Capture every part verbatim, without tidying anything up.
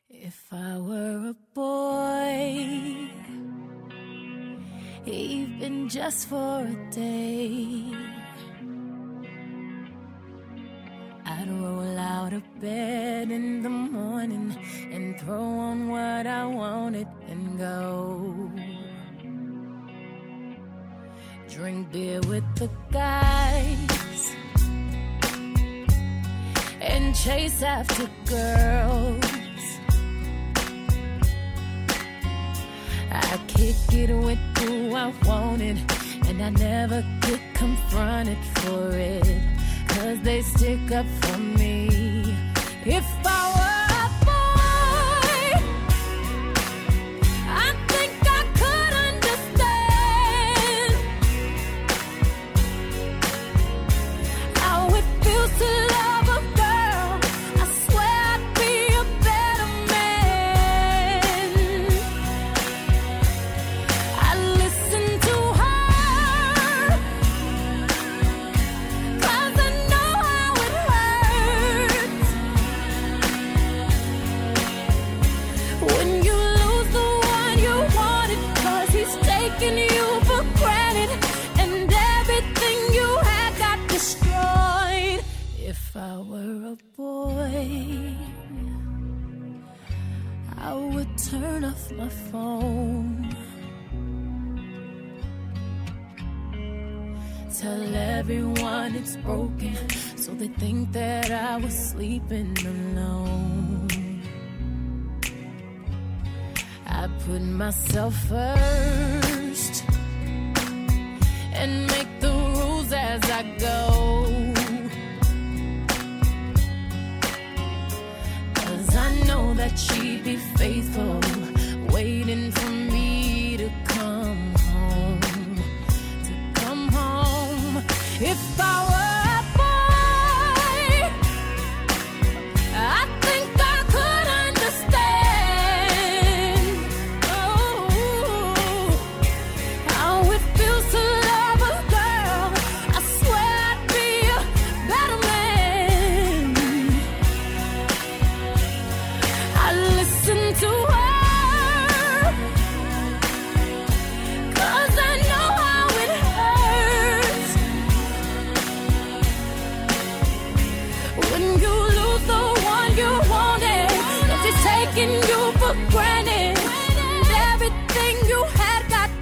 If I were a boy, even just for a day, I'd roll out of bed in the morning and throw on what I wanted and go. Drink beer with the guys and chase after girls. I kick it with who I wanted, and I never get confronted for it, 'cause they stick up for me. If I were a boy, I think I could understand how it feels to love a girl. I swear I'd be a better man. I listen to her, 'cause I know how it hurts when you lose the one you wanted, 'cause he's taking you for granted and everything you had got destroyed. If I were a boy, I would turn off my phone, tell everyone it's broken, so they think that I was sleeping alone. I put myself first and make the rules as I go, 'cause I know that she'd be faithful, waiting for me to come home, to come home. If I were a boy, I think I could understand, oh, how it feels to love a girl. I swear I'd be a better man. I listen to her, 'cause I know how it hurts when you lose the one you wanted, 'cause he's taking you for granted and everything you had got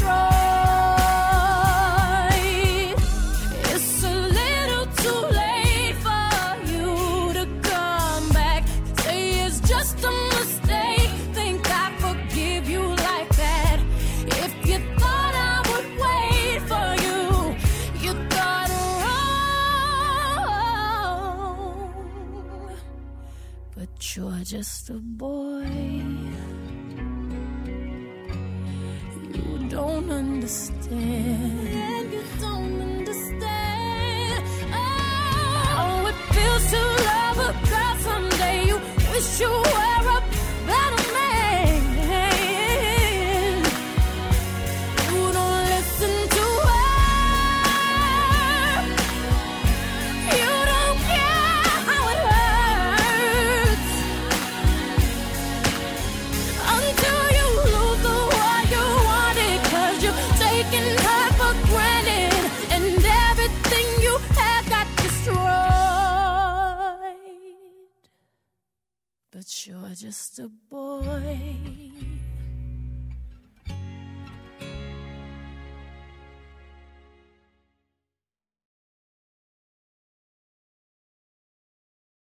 destroyed. It's a little too late for you to come back, say it's just a mistake, think I forgive you like that. If you thought I would wait for you, you thought wrong. But you're just a boy, you don't understand. You don't understand. Oh, how it feels to love a girl someday. You wish you were a better man. You don't listen to her. You don't care how it hurts until you lose the one you wanted, 'cause you're taking her for granted and everything you had got destroyed. But you're just a boy,